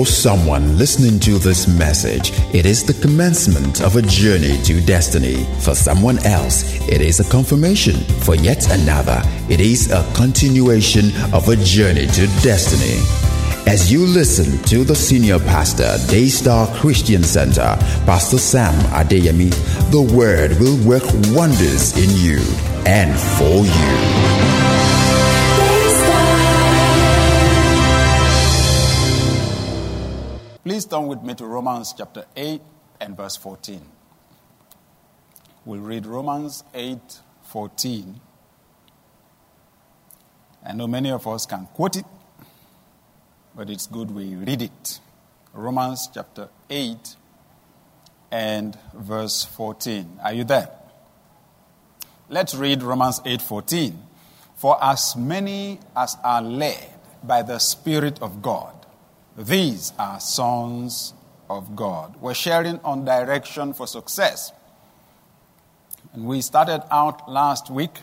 For someone listening to this message, it is the commencement of a journey to destiny. For someone else, it is a confirmation. For yet another, it is a continuation of a journey to destiny. As you listen to the senior pastor, Daystar Christian Center, Pastor Sam Adeyemi, the word will work wonders in you and for you. Please turn with me to Romans chapter 8 and verse 14. We'll read Romans 8:14. I know many of us can quote it, but it's good we read it. Romans chapter 8 and verse 14. Are you there? Let's read Romans 8:14. For as many as are led by the Spirit of God, these are sons of God. We're sharing on direction for success. And we started out last week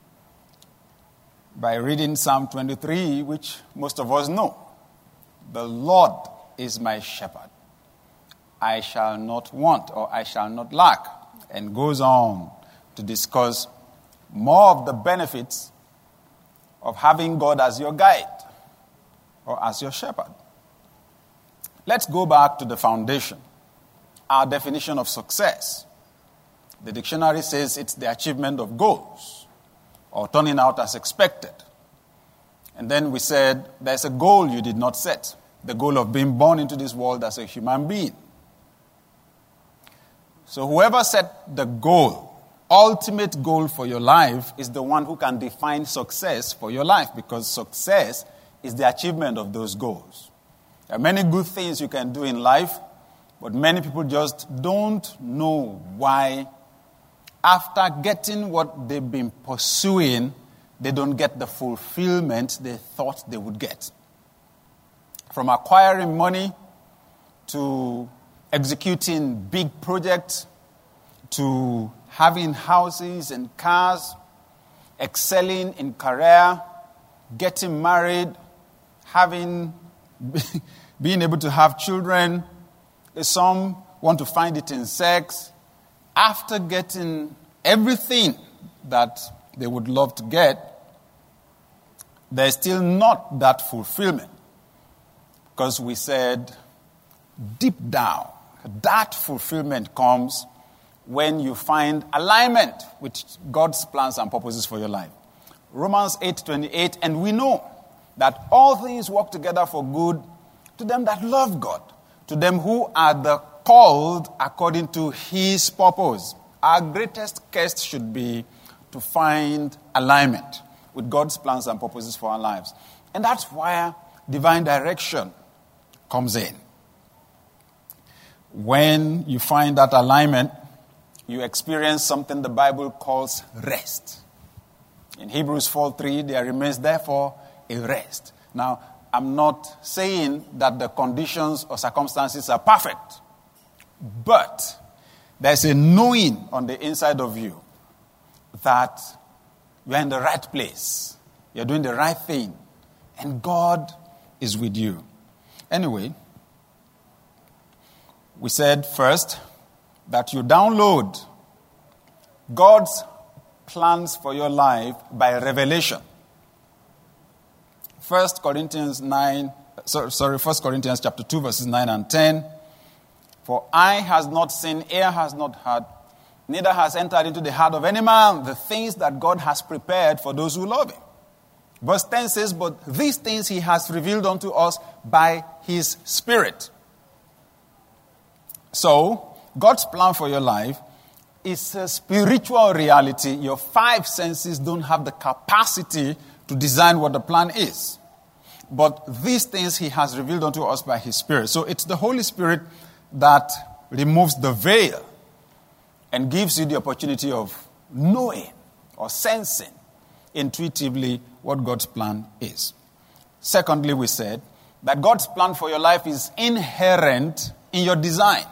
by reading Psalm 23, which most of us know. The Lord is my shepherd. I shall not want, or I shall not lack. And goes on to discuss more of the benefits of having God as your guide or as your shepherd. Let's go back to the foundation, our definition of success. The dictionary says it's the achievement of goals or turning out as expected. And then we said there's a goal you did not set, the goal of being born into this world as a human being. So whoever set the goal, ultimate goal for your life, is the one who can define success for your life, because success is the achievement of those goals. There are many good things you can do in life, but many people just don't know why, after getting what they've been pursuing, they don't get the fulfillment they thought they would get. From acquiring money to executing big projects to having houses and cars, excelling in career, getting married, being able to have children. Some want to find it in sex. After getting everything that they would love to get, there's still not that fulfillment. Because we said, deep down, that fulfillment comes when you find alignment with God's plans and purposes for your life. Romans 8:28, and we know that all things work together for good to them that love God, to them who are the called according to His purpose. Our greatest quest should be to find alignment with God's plans and purposes for our lives. And that's where divine direction comes in. When you find that alignment, you experience something the Bible calls rest. In Hebrews 4:3, there remains therefore a rest. Now, I'm not saying that the conditions or circumstances are perfect, but there's a knowing on the inside of you that you're in the right place, you're doing the right thing, and God is with you. Anyway, we said first that you download God's plans for your life by revelation. 1 Corinthians chapter 2, verses 9 and 10. For eye has not seen, ear has not heard, neither has entered into the heart of any man the things that God has prepared for those who love Him. Verse 10 says, but these things He has revealed unto us by His Spirit. So, God's plan for your life is a spiritual reality. Your five senses don't have the capacity to design what the plan is. But these things He has revealed unto us by His Spirit. So it's the Holy Spirit that removes the veil and gives you the opportunity of knowing or sensing intuitively what God's plan is. Secondly, we said that God's plan for your life is inherent in your design.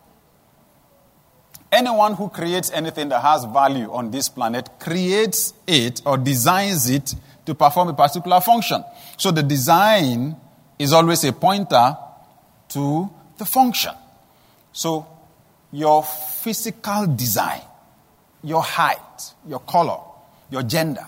Anyone who creates anything that has value on this planet creates it or designs it to perform a particular function. So the design is always a pointer to the function. So, your physical design, your height, your color, your gender,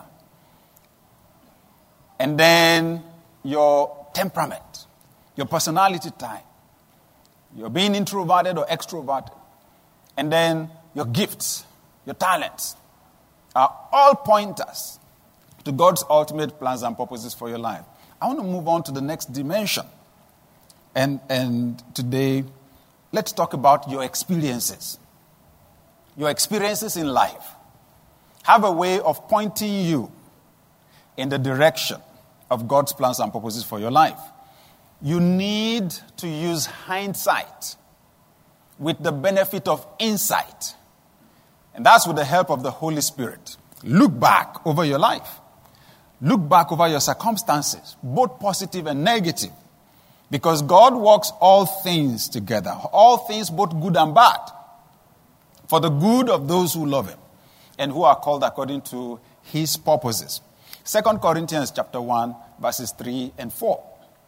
and then your temperament, your personality type, your being introverted or extroverted, and then your gifts, your talents, are all pointers to God's ultimate plans and purposes for your life. I want to move on to the next dimension. And today, let's talk about your experiences. Your experiences in life have a way of pointing you in the direction of God's plans and purposes for your life. You need to use hindsight with the benefit of insight. And that's with the help of the Holy Spirit. Look back over your life. Look back over your circumstances, both positive and negative. Because God works all things together, all things both good and bad, for the good of those who love Him and who are called according to His purposes. 2 Corinthians chapter 1, verses 3 and 4.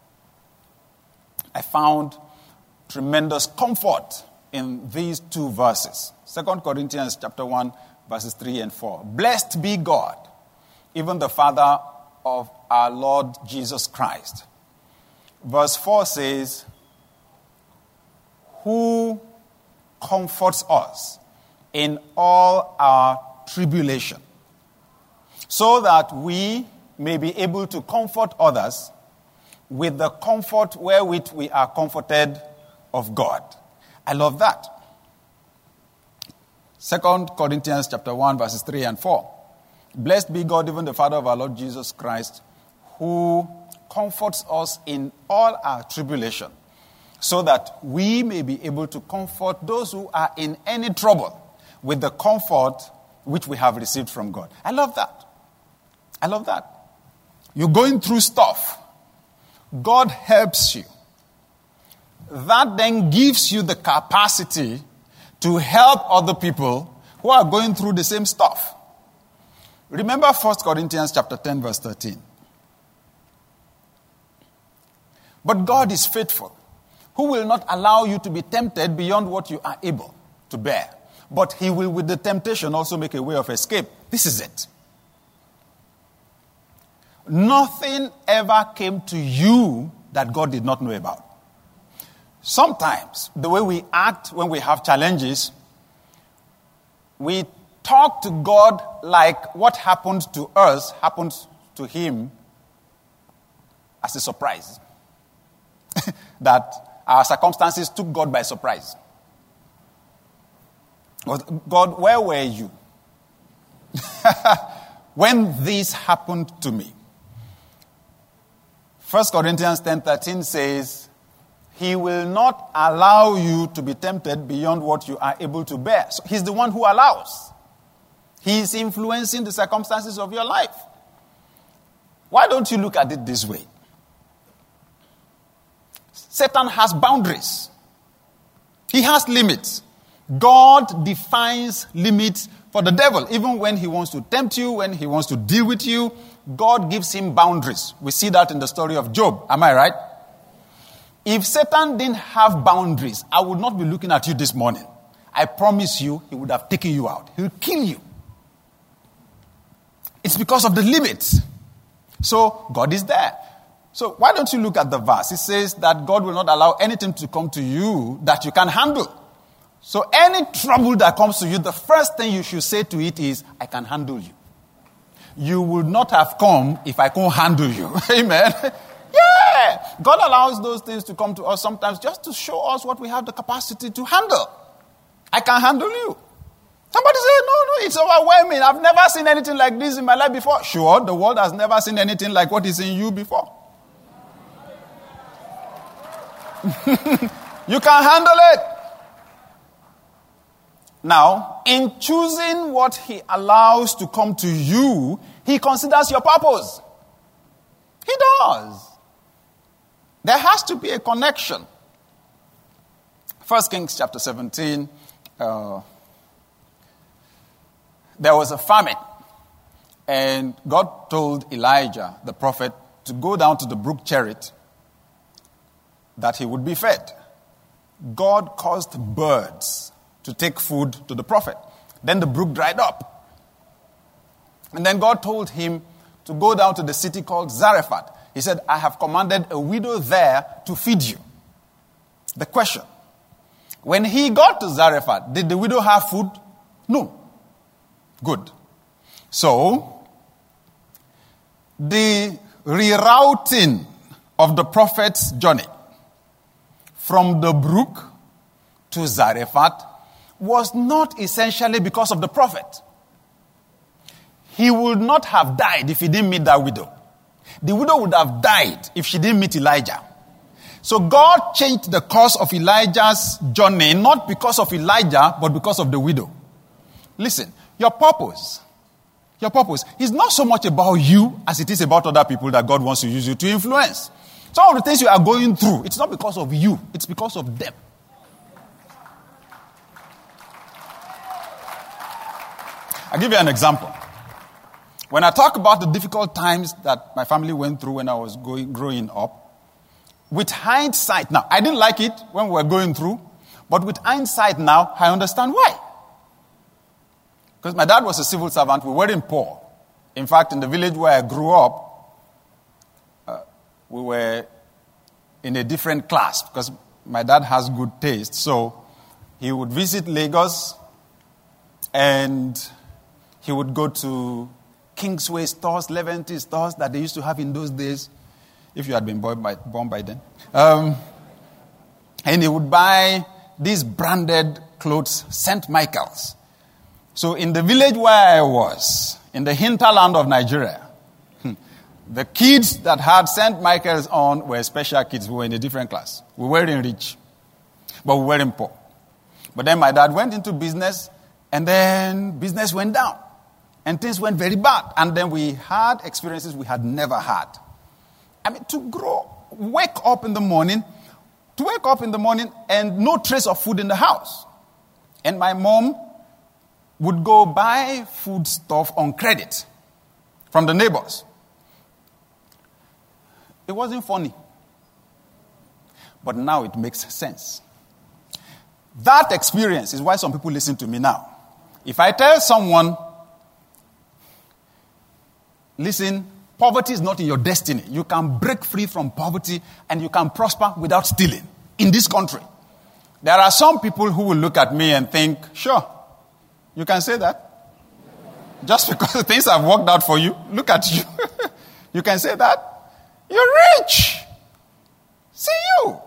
I found tremendous comfort in these two verses. 2 Corinthians chapter 1, verses 3 and 4. Blessed be God, even the Father of our Lord Jesus Christ. Verse 4 says, who comforts us in all our tribulation, so that we may be able to comfort others with the comfort wherewith we are comforted of God. I love that. 2 Corinthians chapter 1, verses 3 and 4. Blessed be God, even the Father of our Lord Jesus Christ, who comforts us in all our tribulation, so that we may be able to comfort those who are in any trouble with the comfort which we have received from God. I love that. I love that. You're going through stuff. God helps you. That then gives you the capacity to help other people who are going through the same stuff. Remember 1 Corinthians chapter 10, verse 13. But God is faithful, who will not allow you to be tempted beyond what you are able to bear. But He will, with the temptation, also make a way of escape. This is it. Nothing ever came to you that God did not know about. Sometimes, the way we act when we have challenges, we talk to God like what happened to us happens to Him as a surprise. That our circumstances took God by surprise. God, where were you when this happened to me? 1 Corinthians 10:13 says, He will not allow you to be tempted beyond what you are able to bear. So He's the one who allows. He is influencing the circumstances of your life. Why don't you look at it this way? Satan has boundaries. He has limits. God defines limits for the devil. Even when he wants to tempt you, when he wants to deal with you, God gives him boundaries. We see that in the story of Job. Am I right? If Satan didn't have boundaries, I would not be looking at you this morning. I promise you, he would have taken you out. He would kill you. It's because of the limits. So God is there. So why don't you look at the verse? It says that God will not allow anything to come to you that you can handle. So any trouble that comes to you, the first thing you should say to it is, I can handle you. You would not have come if I couldn't handle you. Amen. Yeah. God allows those things to come to us sometimes just to show us what we have the capacity to handle. I can handle you. Somebody say, no, it's overwhelming. I've never seen anything like this in my life before. Sure, the world has never seen anything like what is in you before. You can handle it. Now, in choosing what He allows to come to you, He considers your purpose. He does. There has to be a connection. 1 Kings chapter 17, there was a famine. And God told Elijah, the prophet, to go down to the brook Cherith, that he would be fed. God caused birds to take food to the prophet. Then the brook dried up. And then God told him to go down to the city called Zarephath. He said, I have commanded a widow there to feed you. The question, when he got to Zarephath, did the widow have food? No. Good. So, the rerouting of the prophet's journey from the brook to Zarephath was not essentially because of the prophet. He would not have died if he didn't meet that widow. The widow would have died if she didn't meet Elijah. So God changed the course of Elijah's journey, not because of Elijah, but because of the widow. Listen, your purpose is not so much about you as it is about other people that God wants to use you to influence. Some of the things you are going through, it's not because of you, it's because of them. I'll give you an example. When I talk about the difficult times that my family went through when I was growing up, with hindsight now, I didn't like it when we were going through, but with hindsight now, I understand why. Because my dad was a civil servant, we weren't poor. In fact, in the village where I grew up, we were in a different class because my dad has good taste. So he would visit Lagos and he would go to Kingsway stores, Levante stores that they used to have in those days, if you had been born by then. And he would buy these branded clothes, St. Michael's. So in the village where I was, in the hinterland of Nigeria, the kids that had St. Michael's on were special kids. We were in a different class. We weren't rich, but we weren't poor. But then my dad went into business, and then business went down. And things went very bad. And then we had experiences we had never had. I mean, wake up in the morning and no trace of food in the house. And my mom would go buy food stuff on credit from the neighbors. It wasn't funny. But now it makes sense. That experience is why some people listen to me now. If I tell someone, listen, poverty is not in your destiny. You can break free from poverty and you can prosper without stealing in this country. There are some people who will look at me and think, sure, you can say that. Just because things have worked out for you, look at you. You can say that. You're rich. See you.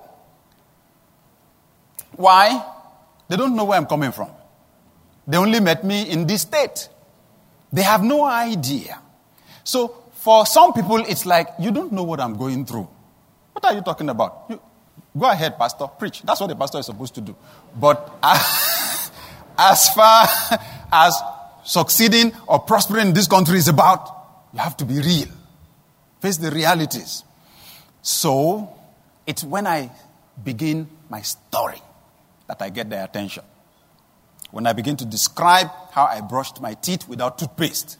Why? They don't know where I'm coming from. They only met me in this state. They have no idea. So for some people, it's like, you don't know what I'm going through. What are you talking about? Go ahead, pastor, preach. That's what the pastor is supposed to do. But as far as succeeding or prospering in this country is about, you have to be real. Face the realities. So it's when I begin my story that I get their attention. When I begin to describe how I brushed my teeth without toothpaste.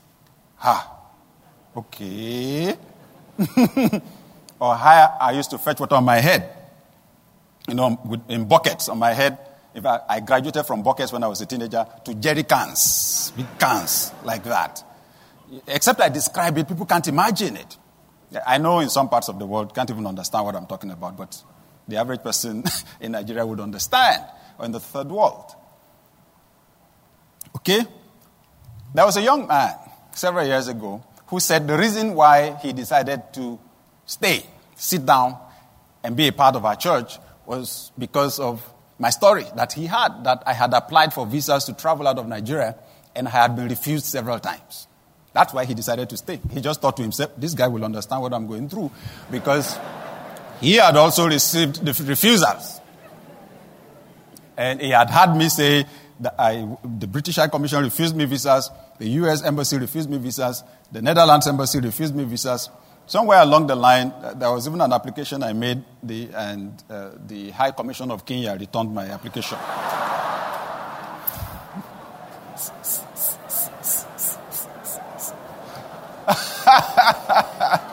Okay. Or how I used to fetch water on my head. In buckets on my head. In fact, I graduated from buckets when I was a teenager to jerry cans. Big cans like that. Except I describe it, people can't imagine it. I know in some parts of the world, can't even understand what I'm talking about, but the average person in Nigeria would understand, or in the third world. Okay? There was a young man several years ago who said the reason why he decided to sit down, and be a part of our church was because of my story that he had, that I had applied for visas to travel out of Nigeria, and I had been refused several times. That's why he decided to stay. He just thought to himself, this guy will understand what I'm going through, because he had also received the refusals. And he had heard me say that the British High Commission refused me visas, the US Embassy refused me visas, the Netherlands Embassy refused me visas. Somewhere along the line, there was even an application I made, and the High Commission of Kenya returned my application.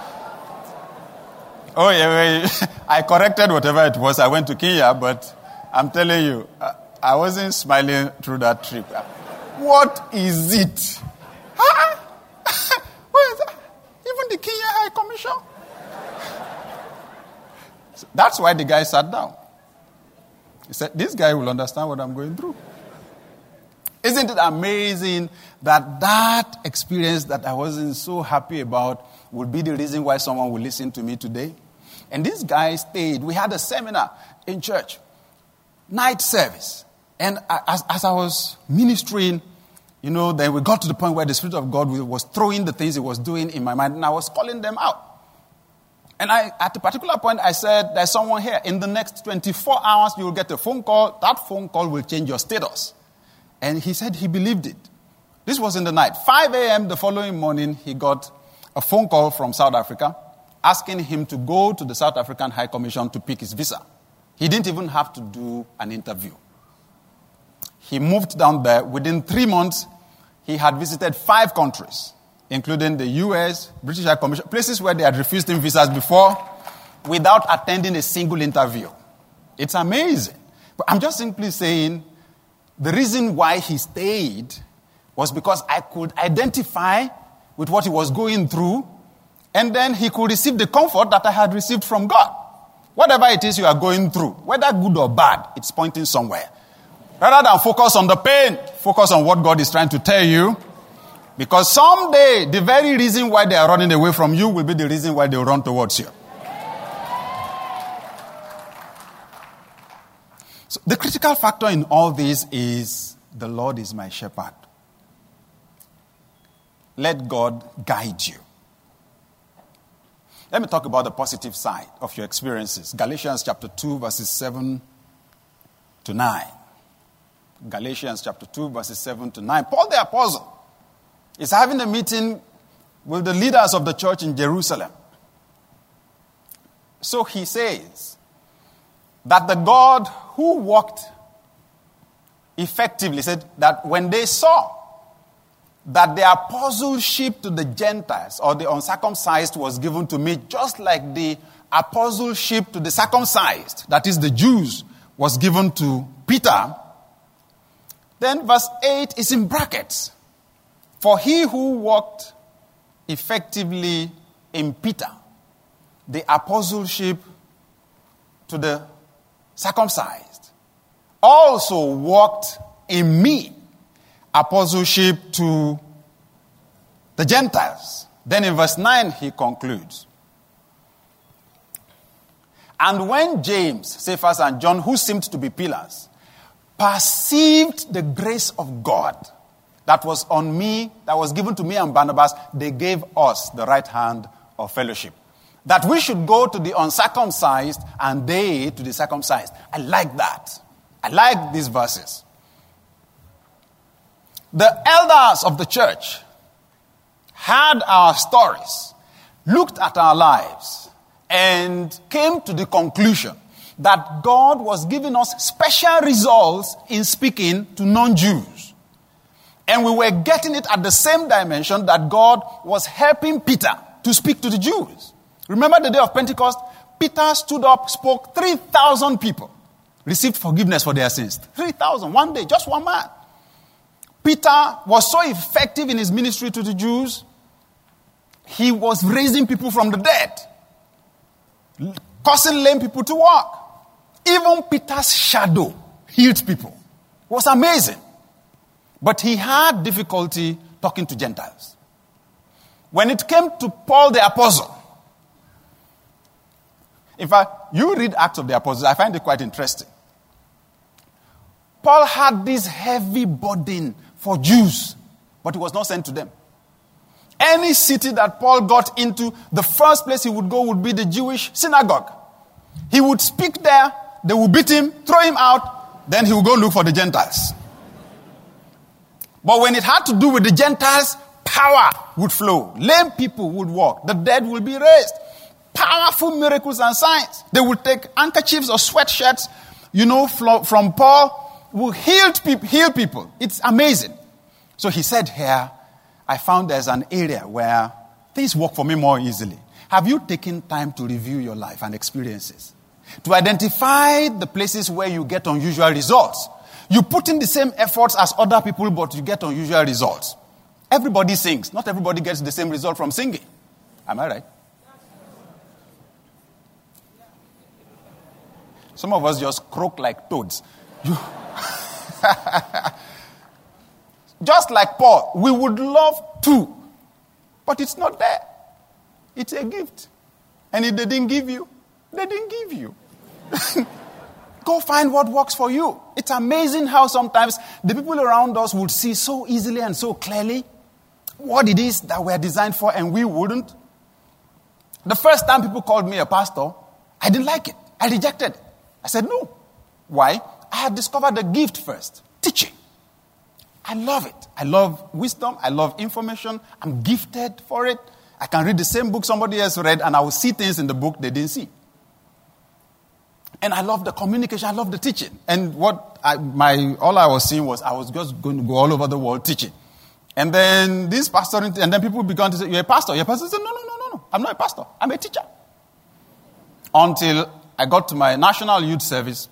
Oh, yeah, I corrected whatever it was. I went to Kenya, but I'm telling you, I wasn't smiling through that trip. What is it? What is that? Even the Kenya High Commission? So that's why the guy sat down. He said, this guy will understand what I'm going through. Isn't it amazing that experience that I wasn't so happy about would be the reason why someone will listen to me today? And this guy stayed. We had a seminar in church, night service. And as I was ministering, then we got to the point where the Spirit of God was throwing the things he was doing in my mind, and I was calling them out. And at a particular point, I said, there's someone here. In the next 24 hours, you will get a phone call. That phone call will change your status. And he said he believed it. This was in the night. 5 a.m. the following morning, he got a phone call from South Africa asking him to go to the South African High Commission to pick his visa. He didn't even have to do an interview. He moved down there. Within 3 months, he had visited 5 countries, including the US, British High Commission, places where they had refused him visas before, without attending a single interview. It's amazing. But I'm just simply saying, the reason why he stayed was because I could identify with what he was going through, and then he could receive the comfort that I had received from God. Whatever it is you are going through, whether good or bad, it's pointing somewhere. Rather than focus on the pain, focus on what God is trying to tell you. Because someday, the very reason why they are running away from you will be the reason why they will run towards you. So the critical factor in all this is the Lord is my shepherd. Let God guide you. Let me talk about the positive side of your experiences. Galatians chapter 2, verses 7 to 9. Galatians chapter 2, verses 7 to 9. Paul the apostle is having a meeting with the leaders of the church in Jerusalem. So he says that the God who worked effectively said that when they saw that the apostleship to the Gentiles or the uncircumcised was given to me, just like the apostleship to the circumcised, that is the Jews, was given to Peter, then verse 8 is in brackets. For he who worked effectively in Peter, the apostleship to the circumcised, also worked in me, apostleship to the Gentiles. Then in verse 9 he concludes. And when James, Cephas, and John, who seemed to be pillars, perceived the grace of God that was on me, that was given to me and Barnabas, they gave us the right hand of fellowship. That we should go to the uncircumcised and they to the circumcised. I like that. I like these verses. The elders of the church heard our stories, looked at our lives, and came to the conclusion that God was giving us special results in speaking to non-Jews. And we were getting it at the same dimension that God was helping Peter to speak to the Jews. Remember the day of Pentecost? Peter stood up, spoke, 3,000 people received forgiveness for their sins. 3,000, one day, just one man. Peter was so effective in his ministry to the Jews, he was raising people from the dead, causing lame people to walk. Even Peter's shadow healed people. It was amazing. But he had difficulty talking to Gentiles. When it came to Paul the apostle, in fact, you read Acts of the Apostles, I find it quite interesting. Paul had this heavy burden for Jews, but he was not sent to them. Any city that Paul got into, the first place he would go would be the Jewish synagogue. He would speak there, they would beat him, throw him out, then he would go look for the Gentiles. But when it had to do with the Gentiles, power would flow. Lame people would walk. The dead will be raised. Powerful miracles and signs. They would take handkerchiefs or sweatshirts, from Paul, who heal people. It's amazing. So he said here, I found there's an area where things work for me more easily. Have you taken time to review your life and experiences? to identify the places where you get unusual results. You put in the same efforts as other people, but you get unusual results. Everybody sings. Not everybody gets the same result from singing. Am I right? Some of us just croak like toads. Just like Paul, we would love to, but it's not there. It's a gift. And if they didn't give you, they didn't give you. Go find what works for you. It's amazing how sometimes the people around us would see so easily and so clearly what it is that we're designed for, and we wouldn't. The first time people called me a pastor, I didn't like it. I rejected it. I said no. Why? I had discovered the gift first. Teaching. I love it. I love wisdom. I love information. I'm gifted for it. I can read the same book somebody else read, and I will see things in the book they didn't see. And I love the communication. I love the teaching. And all I was seeing was I was just going to go all over the world teaching. And then this pastor, and then people began to say, "You're a pastor." You're a pastor. I said, No. I'm not a pastor. I'm a teacher. Until I got to my national youth service,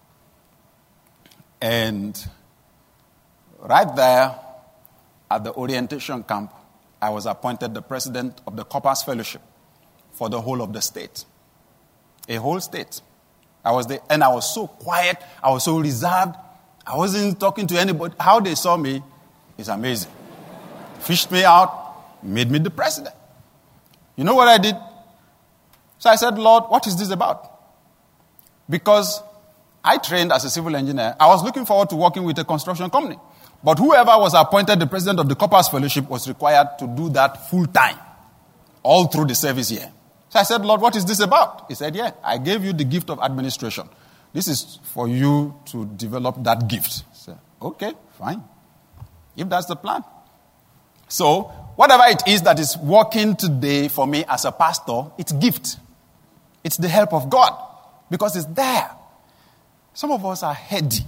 and right there at the orientation camp, I was appointed the president of the Corpus Fellowship for the whole of the state. A whole state. And I was so quiet. I was so reserved. I wasn't talking to anybody. How they saw me is amazing. Fished me out, made me the president. You know what I did? So I said, Lord, what is this about? Because I trained as a civil engineer. I was looking forward to working with a construction company. But whoever was appointed the president of the Corpus Fellowship was required to do that full time, all through the service year. So I said, Lord, what is this about? He said, yeah, I gave you the gift of administration. This is for you to develop that gift. I said, okay, fine. If that's the plan. So, whatever it is that is working today for me as a pastor, it's gift. It's the help of God. Because it's there. Some of us are heady.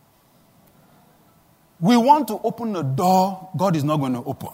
We want to open a door God is not going to open.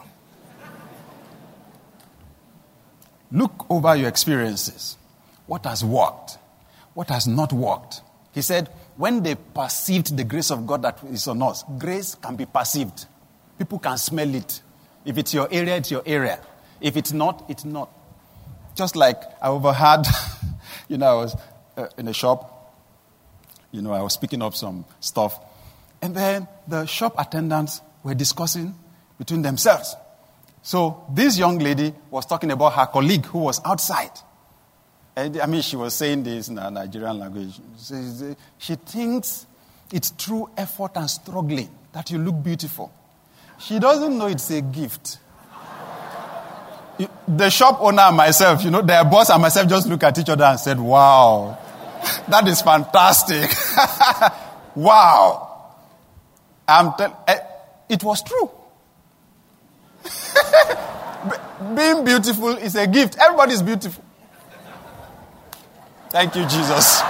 Look over your experiences. What has worked? What has not worked? He said, when they perceived the grace of God that is on us, grace can be perceived. People can smell it. If it's your area, it's your area. If it's not, it's not. Just like I overheard, I was in a shop, I was picking up some stuff. And then the shop attendants were discussing between themselves. So this young lady was talking about her colleague who was outside. And she was saying this in a Nigerian language. She thinks it's through effort and struggling that you look beautiful. She doesn't know it's a gift. The shop owner and myself, their boss and myself just looked at each other and said, wow, that is fantastic. Wow. It was true. Being beautiful is a gift. Everybody's beautiful. Thank you, Jesus.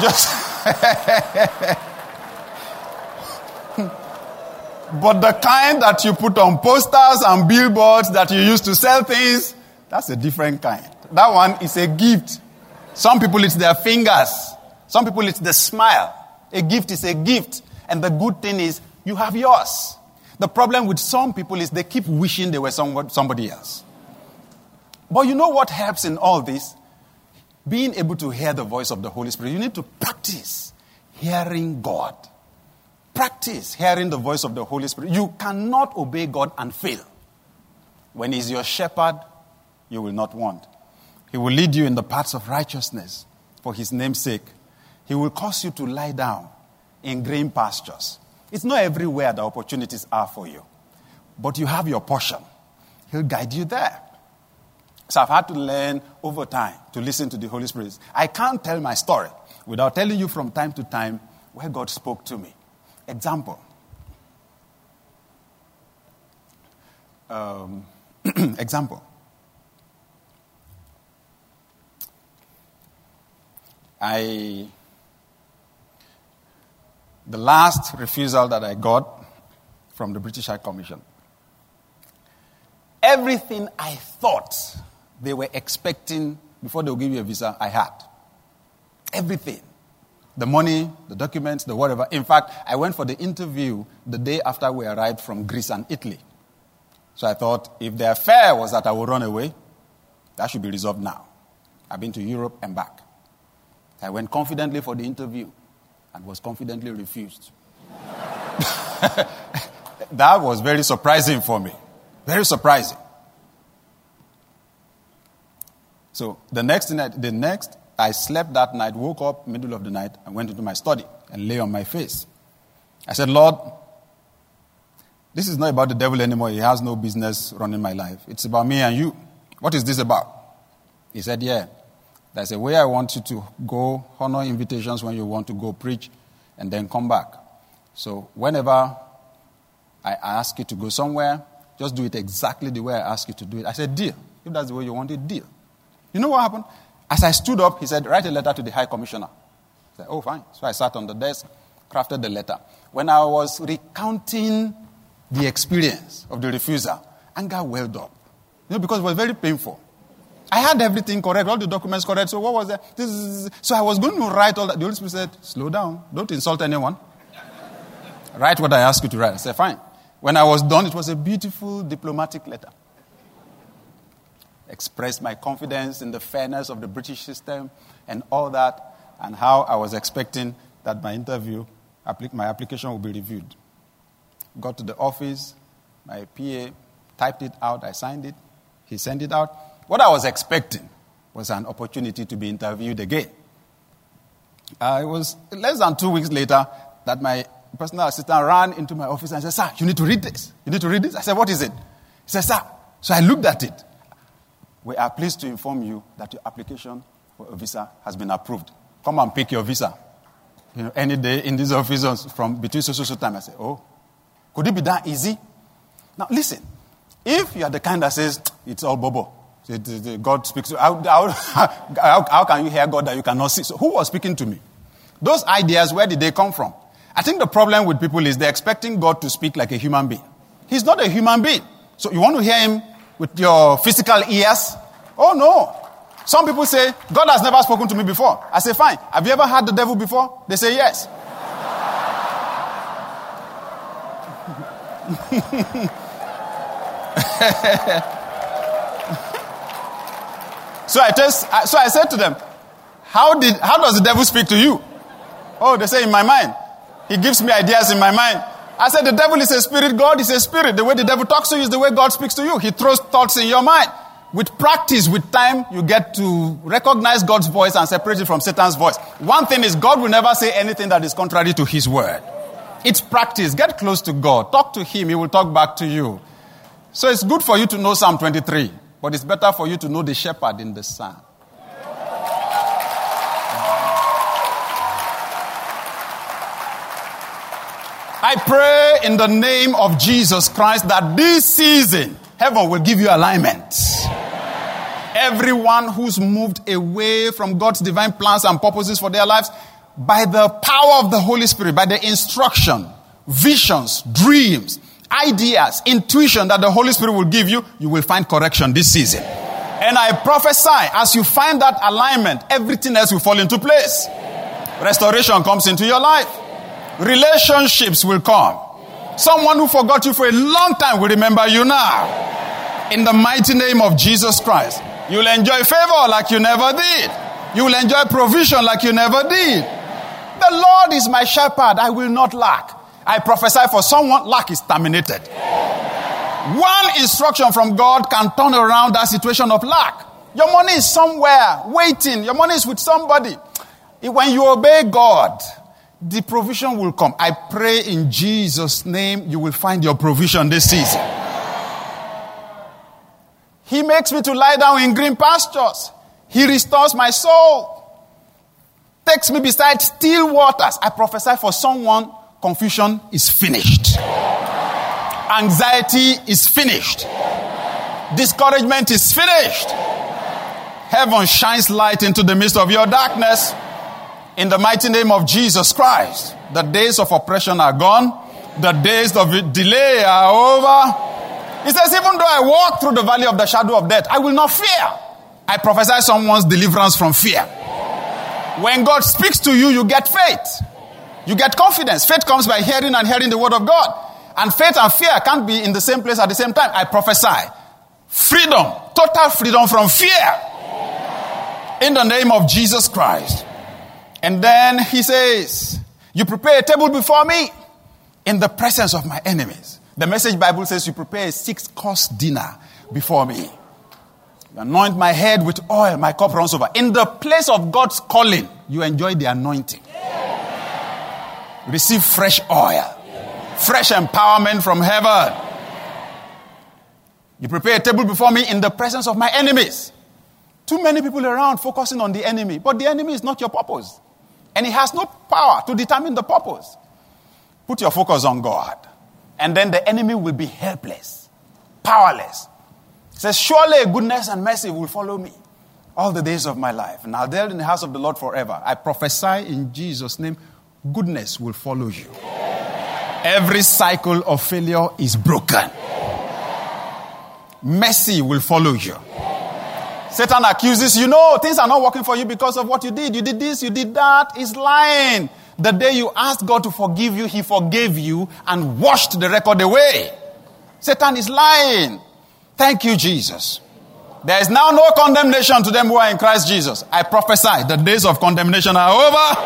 But the kind that you put on posters and billboards that you use to sell things, that's a different kind. That one is a gift. Some people, it's their fingers. Some people, it's the smile. A gift is a gift. And the good thing is, you have yours. The problem with some people is they keep wishing they were somebody else. But you know what helps in all this? Being able to hear the voice of the Holy Spirit. You need to practice hearing God. Practice hearing the voice of the Holy Spirit. You cannot obey God and fail. When He's your shepherd, you will not want. He will lead you in the paths of righteousness for His name's sake. He will cause you to lie down in green pastures. It's not everywhere the opportunities are for you. But you have your portion. He'll guide you there. So I've had to learn over time to listen to the Holy Spirit. I can't tell my story without telling you from time to time where God spoke to me. Example. Example. The last refusal that I got from the British High Commission, everything I thought they were expecting before they would give you a visa, I had. Everything. The money, the documents, the whatever. In fact, I went for the interview the day after we arrived from Greece and Italy. So I thought, if the affair was that I would run away, that should be resolved now. I've been to Europe and back. I went confidently for the interview and was confidently refused. That was very surprising for me. Very surprising. So I slept that night, woke up middle of the night, and went into my study and lay on my face. I said, Lord, this is not about the devil anymore. He has no business running my life. It's about me and you. What is this about? He said, yeah, there's a way I want you to go, honor invitations when you want to go preach, and then come back. So whenever I ask you to go somewhere, just do it exactly the way I ask you to do it. I said, deal. If that's the way you want it, deal. You know what happened? As I stood up, he said, write a letter to the High Commissioner. I said, oh, fine. So I sat on the desk, crafted the letter. When I was recounting the experience of the refusal, anger welled up. Because it was very painful. I had everything correct, all the documents correct. So what was that? So I was going to write all that. The Holy Spirit said, slow down. Don't insult anyone. Write what I asked you to write. I said, fine. When I was done, it was a beautiful diplomatic letter. Expressed my confidence in the fairness of the British system and all that, and how I was expecting that my application would be reviewed. Got to the office, my PA typed it out, I signed it, he sent it out. What I was expecting was an opportunity to be interviewed again. It was less than 2 weeks later that my personal assistant ran into my office and said, sir, you need to read this. You need to read this? I said, what is it? He said, sir. So I looked at it. We are pleased to inform you that your application for a visa has been approved. Come and pick your visa. Any day in this office from between so time. I said, oh, could it be that easy? Now listen, if you are the kind that says, it's all bobo, God speaks to you, how can you hear God that you cannot see? So who was speaking to me? Those ideas, where did they come from? I think the problem with people is they're expecting God to speak like a human being. He's not a human being. So you want to hear him with your physical ears? Oh no. Some people say, God has never spoken to me before. I say, fine. Have you ever heard the devil before? They say, yes. So I said to them, how does the devil speak to you? Oh, they say, in my mind. He gives me ideas in my mind. I said, the devil is a spirit, God is a spirit. The way the devil talks to you is the way God speaks to you. He throws thoughts in your mind. With practice, with time, you get to recognize God's voice and separate it from Satan's voice. One thing is, God will never say anything that is contrary to his word. It's practice. Get close to God. Talk to him. He will talk back to you. So it's good for you to know Psalm 23, but it's better for you to know the shepherd in the psalm. I pray in the name of Jesus Christ that this season, heaven will give you alignment. Everyone who's moved away from God's divine plans and purposes for their lives, by the power of the Holy Spirit, by the instruction, visions, dreams, ideas, intuition that the Holy Spirit will give you, you will find correction this season. And I prophesy, as you find that alignment, everything else will fall into place. Restoration comes into your life. Relationships will come. Someone who forgot you for a long time will remember you now. In the mighty name of Jesus Christ. You'll enjoy favor like you never did. You will enjoy provision like you never did. The Lord is my shepherd, I will not lack. I prophesy for someone, lack is terminated. One instruction from God can turn around that situation of lack. Your money is somewhere waiting. Your money is with somebody. When you obey God, the provision will come. I pray in Jesus' name you will find your provision this season. He makes me to lie down in green pastures. He restores my soul. Takes me beside still waters. I prophesy for someone, confusion is finished. Anxiety is finished. Discouragement is finished. Heaven shines light into the midst of your darkness. In the mighty name of Jesus Christ, the days of oppression are gone. The days of delay are over. He says, even though I walk through the valley of the shadow of death, I will not fear. I prophesy someone's deliverance from fear. When God speaks to you, you get faith. You get confidence. Faith comes by hearing and hearing the word of God. And faith and fear can't be in the same place at the same time. I prophesy. Freedom. Total freedom from fear. In the name of Jesus Christ. And then he says, you prepare a table before me in the presence of my enemies. The Message Bible says you prepare a 6-course dinner before me. You anoint my head with oil, my cup runs over. In the place of God's calling, you enjoy the anointing. Receive fresh oil. Fresh empowerment from heaven. You prepare a table before me in the presence of my enemies. Too many people around focusing on the enemy. But the enemy is not your purpose. And he has no power to determine the purpose. Put your focus on God. And then the enemy will be helpless. Powerless. It says, surely goodness and mercy will follow me all the days of my life. And I'll dwell in the house of the Lord forever. I prophesy in Jesus' name, goodness will follow you. Every cycle of failure is broken. Mercy will follow you. Satan accuses you, no, things are not working for you because of what you did. You did this, you did that. He's lying. The day you asked God to forgive you, he forgave you and washed the record away. Satan is lying. Thank you, Jesus. There is now no condemnation to them who are in Christ Jesus. I prophesy the days of condemnation are over.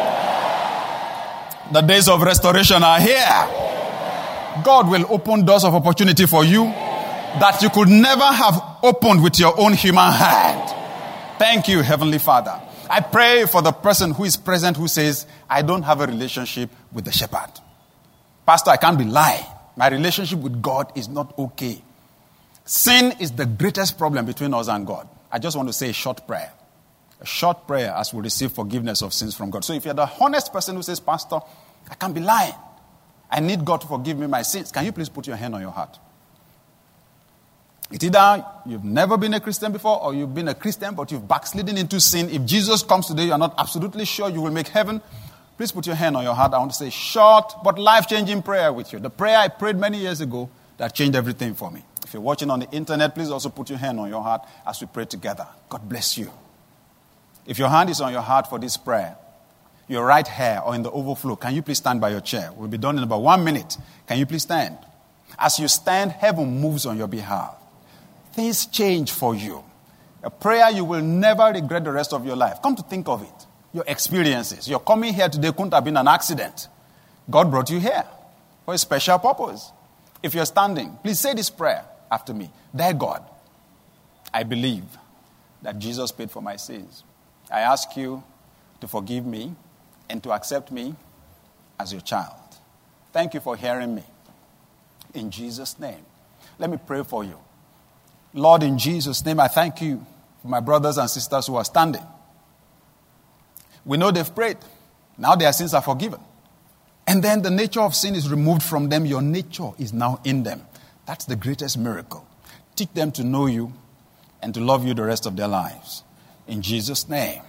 The days of restoration are here. God will open doors of opportunity for you that you could never have opened with your own human hand. Thank you, Heavenly Father. I pray for the person who is present who says, I don't have a relationship with the shepherd. Pastor, I can't be lying. My relationship with God is not okay. Sin is the greatest problem between us and God. I just want to say a short prayer. A short prayer as we receive forgiveness of sins from God. So if you're the honest person who says, Pastor, I can't be lying. I need God to forgive me my sins. Can you please put your hand on your heart? It's either you've never been a Christian before or you've been a Christian but you've backslidden into sin. If Jesus comes today, you are not absolutely sure you will make heaven. Please put your hand on your heart. I want to say short but life-changing prayer with you. The prayer I prayed many years ago that changed everything for me. If you're watching on the internet, please also put your hand on your heart as we pray together. God bless you. If your hand is on your heart for this prayer, your right hair or in the overflow, can you please stand by your chair? We'll be done in about 1 minute. Can you please stand? As you stand, heaven moves on your behalf. Things change for you. A prayer you will never regret the rest of your life. Come to think of it. Your experiences. Your coming here today couldn't have been an accident. God brought you here for a special purpose. If you're standing, please say this prayer after me. Dear God, I believe that Jesus paid for my sins. I ask you to forgive me and to accept me as your child. Thank you for hearing me. In Jesus' name. Let me pray for you. Lord, in Jesus' name, I thank you for my brothers and sisters who are standing. We know they've prayed. Now their sins are forgiven. And then the nature of sin is removed from them. Your nature is now in them. That's the greatest miracle. Teach them to know you and to love you the rest of their lives. In Jesus' name.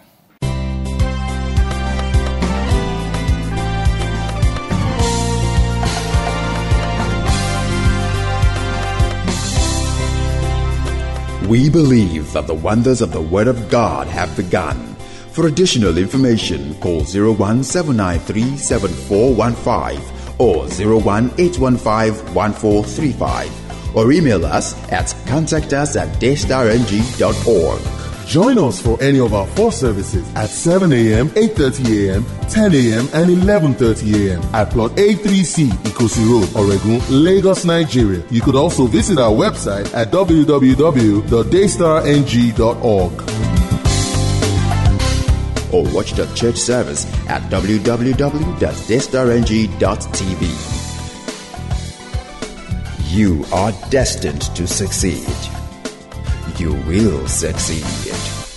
We believe that the wonders of the Word of God have begun. For additional information, call 017937415 or 018151435 or email us at contactus@daystarng.org. Join us for any of our 4 services at 7 a.m., 8:30 a.m., 10 a.m. and 11:30 a.m. at Plot A3C, Ikosi Road, Oregun, Lagos, Nigeria. You could also visit our website at www.daystarng.org. Or watch the church service at www.daystarng.tv. You are destined to succeed. You will succeed.